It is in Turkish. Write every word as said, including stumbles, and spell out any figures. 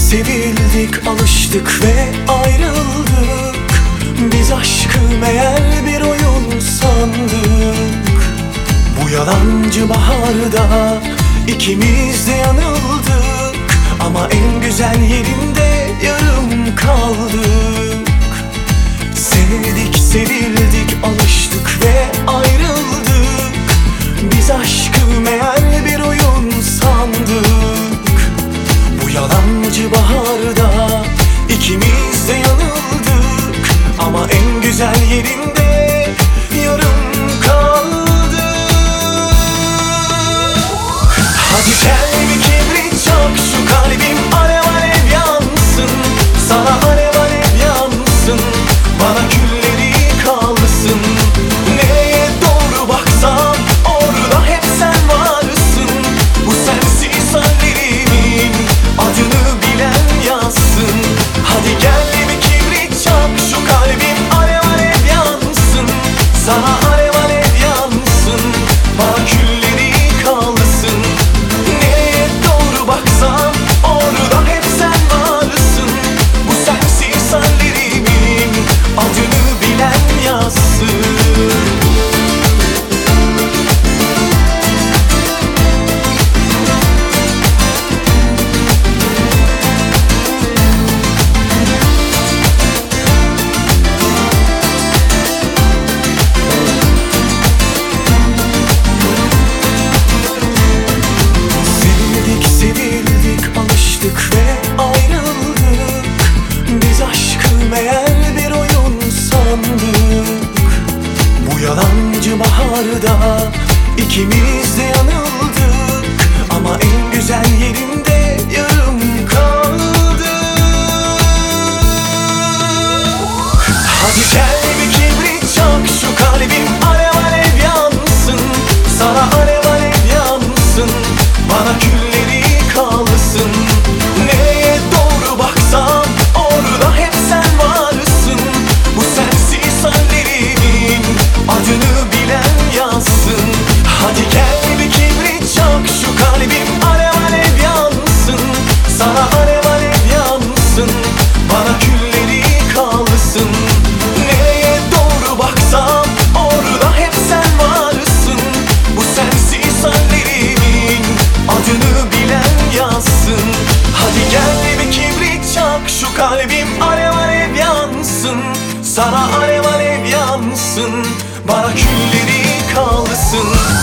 sevildik, alıştık ve ayrıldık. Biz aşkı meğer bir oyun sandık. Bu yalancı baharda ikimiz de yanıldık. Ama en güzel yerinde yarım kaldık. Sevdik, sevildik, alıştık ve ayrıldık. Biz aşkı meğer bir oyun sandık. Bu yalancı baharda ikimiz de yanıldık. Ama en güzel yerinde yarım kaldık. Hadi gel bir kibrit çak, şu kalbim alev alev yansın. Sana alev alev yansın, bana külleri kalsın. Nereye doğru baksam orada hep sen varsın. Bu sensiz hallerimin adını bilen yazsın. Hadi gel bir kibrit çak, şu kalbim alev alev yansın. Sana alev alev yansın, bana külleri kalsın. Nereye doğru baksam orada hep sen varsın. Bu sensiz hallerimin adını bilen yazsın. Sevdik, sevildik, alıştık ve ayrıldık. Biz aşkı meğer bir oyun sandık. Bu yalancı baharda ikimiz de yanıldık. Ama en güzel yerinde yarım kaldık. Hadi gel bir kibrit çak, şu kalbim alev alev yansın. Sana alev alev yansın, bana külleri kalsın. Nereye doğru baksam orada hep sen varsın. Bu sensiz hallerimin adını bilen yazsın. Hadi gel bir kibrit çak, şu kalbim alev alev yansın. Sana alev alev yansın, bana külleri kalsın. Nereye doğru baksam orada hep sen varsın. Bu sensiz hallerimin adını bilen yazsın. Hadi gel bir kibrit çak, şu kalbim alev alev yansın. Sana alev alev yansın, bana külleri kalsın.